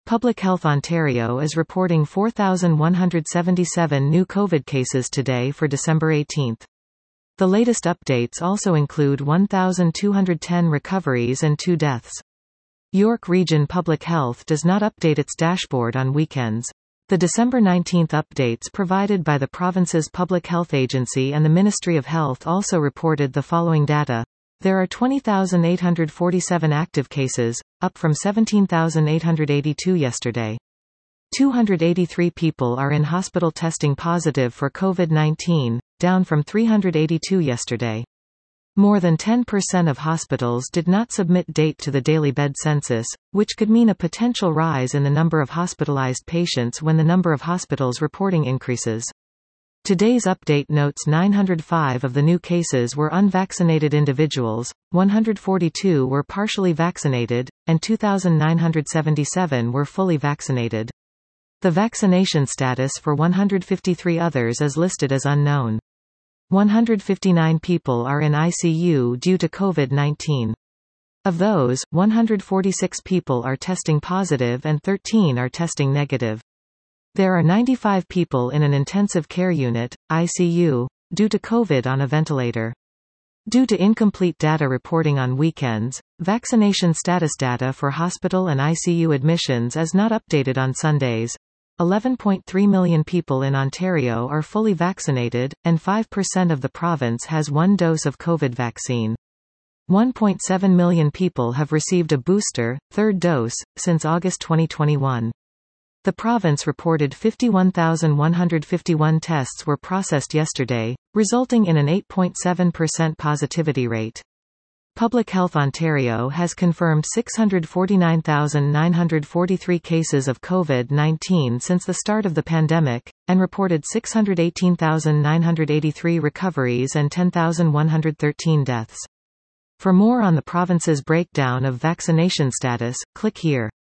Public Health Ontario is reporting 4,177 new COVID cases today for December 18. The latest updates also include 1,210 recoveries and 2 deaths. York Region Public Health does not update its dashboard on weekends. The December 19 updates provided by the province's Public Health Agency and the Ministry of Health also reported the following data. There are 20,847 active cases, up from 17,882 yesterday. 283 people are in hospital testing positive for COVID-19, down from 382 yesterday. More than 10% of hospitals did not submit date to the daily bed census, which could mean a potential rise in the number of hospitalized patients when the number of hospitals reporting increases. Today's update notes 905 of the new cases were unvaccinated individuals, 142 were partially vaccinated, and 2,977 were fully vaccinated. The vaccination status for 153 others is listed as unknown. 159 people are in ICU due to COVID-19. Of those, 146 people are testing positive and 13 are testing negative. There are 95 people in an intensive care unit, ICU, due to COVID on a ventilator. Due to incomplete data reporting on weekends, vaccination status data for hospital and ICU admissions is not updated on Sundays. 11.3 million people in Ontario are fully vaccinated, and 5% of the province has 1 dose of COVID vaccine. 1.7 million people have received a booster, 3rd dose, since August 2021. The province reported 51,151 tests were processed yesterday, resulting in an 8.7% positivity rate. Public Health Ontario has confirmed 649,943 cases of COVID-19 since the start of the pandemic, and reported 618,983 recoveries and 10,113 deaths. For more on the province's breakdown of vaccination status, click here.